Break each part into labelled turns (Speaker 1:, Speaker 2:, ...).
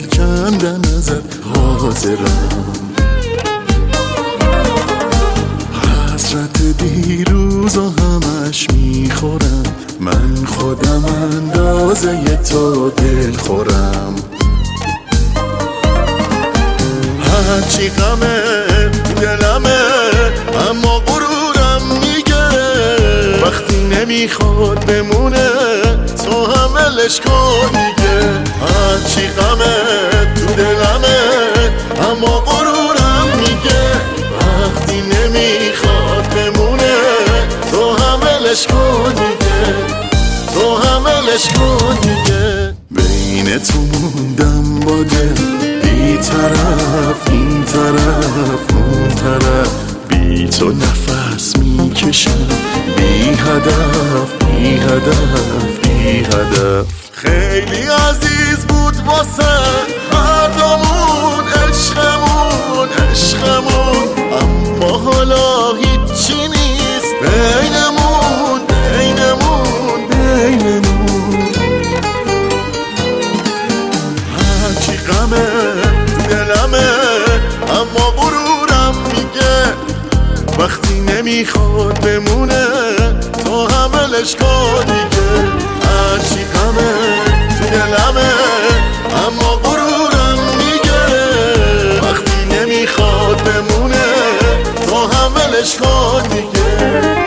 Speaker 1: کندن ازت حاضرم. حسرت دیروز و همش میخورم، من خودم اندازه تو دل خورم. هرچی غمه دلمه اما غرورم میگه وقتی نمیخواد بمونه تو هم ولش کن دیگه. هرچی غمه تو دلمه اما غرورم میگه وقتی نمیخواد بمونه تو هم ولش کن دیگه، تو هم ولش کن دیگه. بین تو موندم با دل بی طرف این طرف اون طرف، بی تو نفس میکشم بی هدف بی هدف بی هدف. خیلی عزیز بود واسه هر دومون عشقمون عشقمون، اما حالا هیچی نیست بینمون بینمون بینمون. هرچی غمه دلمه اما غرورم میگه وقتی نمیخواد بمونه تو هم ولش کن دیگه. هرچی غمه دلمه اما غرورم میگه وقتی نمیخواد بمونه تو هم ولش کن دیگه.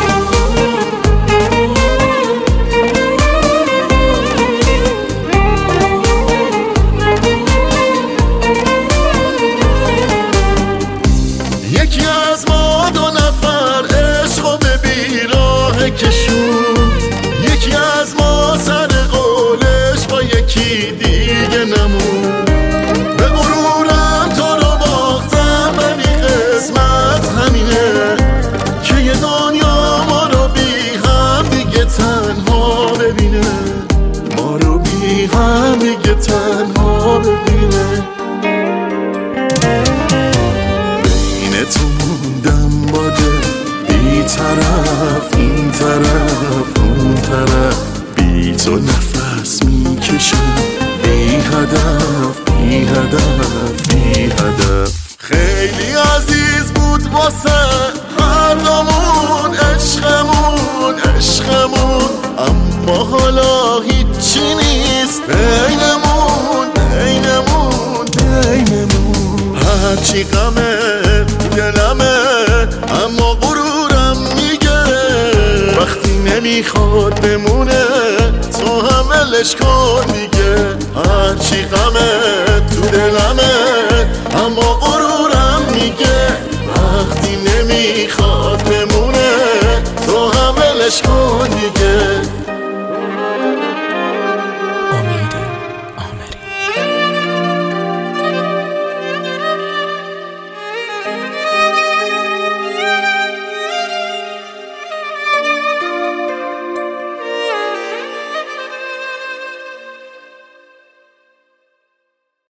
Speaker 1: یکی از ما دو نفر عشقو به بیراه کشوند، یکی از ما سر قولش با یکی دیگه نموند. به غرورم تو رو باختم ولی قسمت همینه که یه دنیا ما رو بی هم دیگه تنها ببینه، ما رو بی هم دیگه تنها ببینه. تو موندم با دل بی طرف این طرف اون طرف، بی تو نفس میکشم بی هدف بی هدف بی هدف. خیلی عزیز بود واسه هر دومون عشقمون عشقمون، اما حالا هیچی نیست بینمون بینمون بینمون. هرچی غمه دلمه اما غرورم میگه وقتی نمیخواد بمونه تو هم ولش کن دیگه. هرچی غمه تو دلمه اما غرورم میگه وقتی نمیخواد بمونه تو هم ولش کن دیگه.